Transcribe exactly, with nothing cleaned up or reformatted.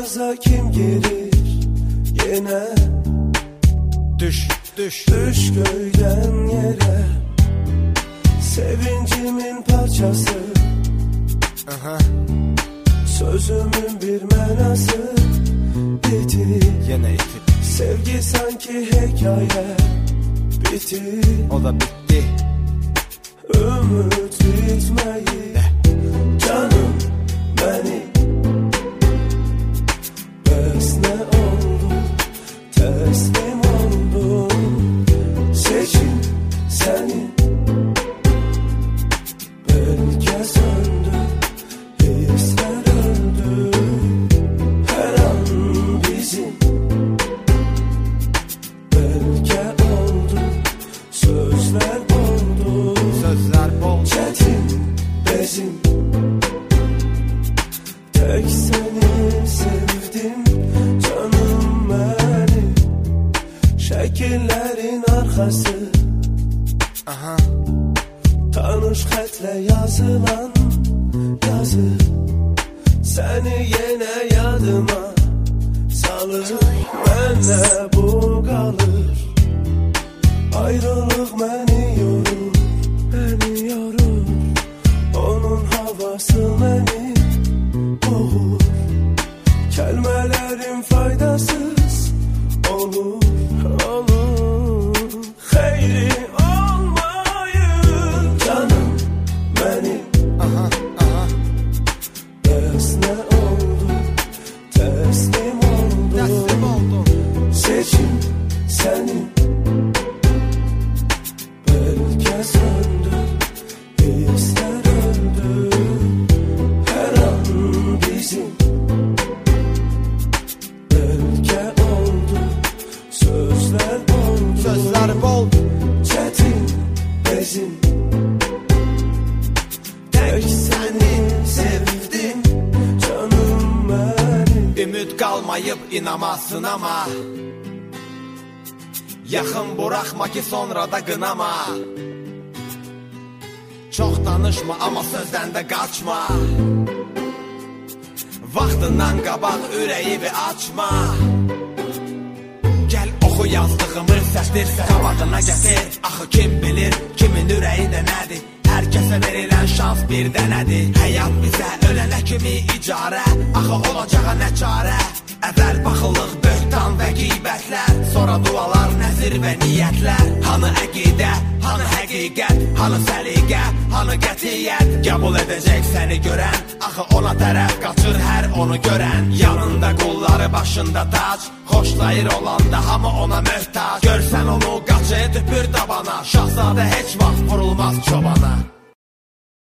aramıza kim girir yine? Düş, düş, düş göyden yere. Sevincimin parçası. Aha. Sözümün bir mənası bitir. Yine itip. Sevgi sanki hikaye bitir. O da bitti. Ümit bitmeyi canım beni. Bəs ne oldu? Teslim oldum. Seçim seni. Belki söndü. Hisler öldü. Her an bizim. Belki oldu. Sözler oldu. Sözler bol. Çetin bezim. Tek seni sevdim canım benim. Şekillerin arkası. Aha. Tanış xətlə yazılan yazı. Səni yenə yadıma salır. Mənlə bu qalır. Ayrılıq məni yorur, məni yorur. Onun havası məni boğur. Kəlmələrin faydasız olur, olur. Xeyri olmayır canım benim. Aha, aha. Bəs nə oldu? Teslim oldum. Teslim oldum. Seçim senin. Belki söndü. Hisler öldü. Her an bizim. Belki oldu. Sözler oldu. Sözler bol. Çetin bezim. Tek seni sevdim canım benim. Ümid qalmayıb inamasın ama. Yaxın buraxma ki sonra da qınama. Çox danışma amma sözdən də qaçma. Vaxtından qabaq ürəyi bir açma. Gəl oxu yazdığımı səsdirsə qabağına gətir. Axı kim bilir kimin ürəyində nədir? Hər kəsə verilən şans bir dənədir. Həyat bizə ölənə kimi icarə. Axı olacağa nə çarə? Əvvəl baxılıq böhtan və qeybətlər. Sonra dualar, nəzir və niyyətlər. Hanı əqidə, hanı həqiqət, hanı səliqə, hanı qətiyyət. Qəbul edəcək səni görən. Axı ona tərəf qaçır hər onu görən. Yanında qulları, başında tac. Xoşlayır olanda hamı ona möhtac. Görsən onu qaçır tüpür dabana. Şahzadə heç vaxt vurulmaz çobana.